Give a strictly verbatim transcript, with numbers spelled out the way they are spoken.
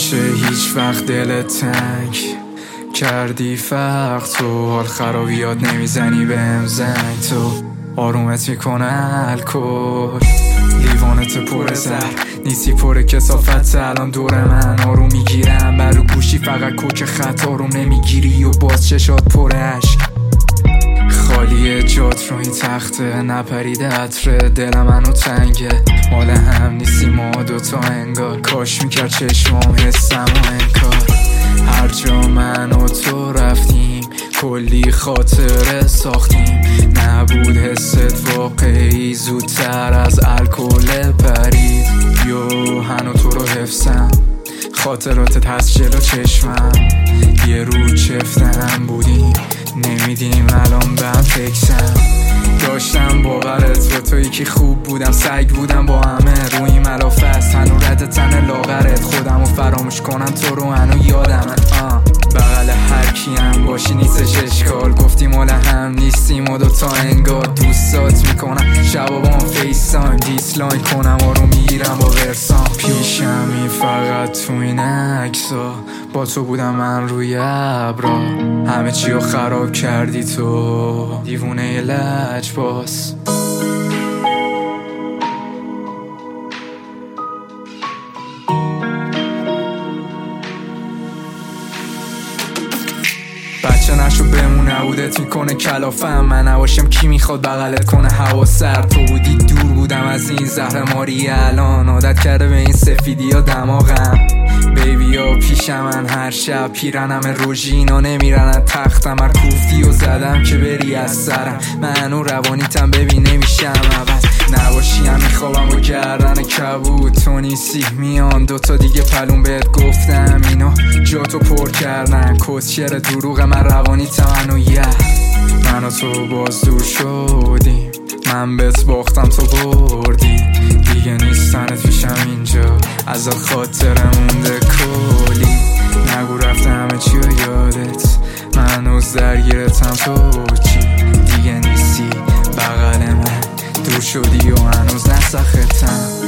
نمیشه هیچ وقت دلت تنگ کردی فرق تو، حال خرابیات نمیزنی بهم زنگ، تو آرومت میکنه الکل، لیوانت پر زهر نیستی پر کسافت، الان دور من آروم میگیرم برو گوشی فقط کوک خط آروم نمیگیری و باز چشات پر عشق، خالی جات رو این تخته نپریده عطره، دل منو تنگه مال هم نیستی ما دوتا انگار، کاش میکرد چشمام حسم و انکار، هر جا من و تو رفتیم کلی خاطره ساختیم، نبود حست واقعی زودتر از الکل پرید، یو هنو تو رو حفظم خاطراتت هست جلو چشمم، یه رو چفتم بودیم نمیدیم الان به هم فکسم، داشتم باورت به تویی که خوب بودم سگ بودم با همه روی ملافه است، هنو رد تن لاغرت خودم رو فراموش کنم تو رو هنو یادمه، آه بغل هر کیم باشی نیستش اشکال، گفتی مال هم نیستیم و دوتا انگار، دوستات میکنم شبا با هم فیسان دیسلاین کنم آروم میگیرم با ورسان، پیشم این فقط تو این عکسا با تو بودم من روی ابرا، همه چی رو خراب کردی تو دیوونه لجباز. بچه نشو بمونه عودت میکنه کلافم، من نباشم کی میخواد بغلت کنه هوا سرد، تو بودی دور بودم از این زهر ماری، الان عادت کرده به این سفیدی ها دماغم، بیبی ها پیشم من هر شب پیرنم روژینا نمیرن تختم، هر کوفتی و زدم که بری از سرم، منو روانیتم ببین نمیشم عوض، نباشی هم میخوابم و گردن کبود تو نیستی میان دوتا دیگه پلون بهت گفتم اینا جاتو پر کردن، کسچر دروغ من روانیتم منو یه من و تو باز دور شدیم، من بهت باختم تو بردی دیگه نیستنت پیشم اینجا ازت خاطره مونده کلی، نگو رفته همه چی و یادت من هنوز درگیرتم تو چی، دیگه نیستی بغل من دور شدی و هنوز نسختم.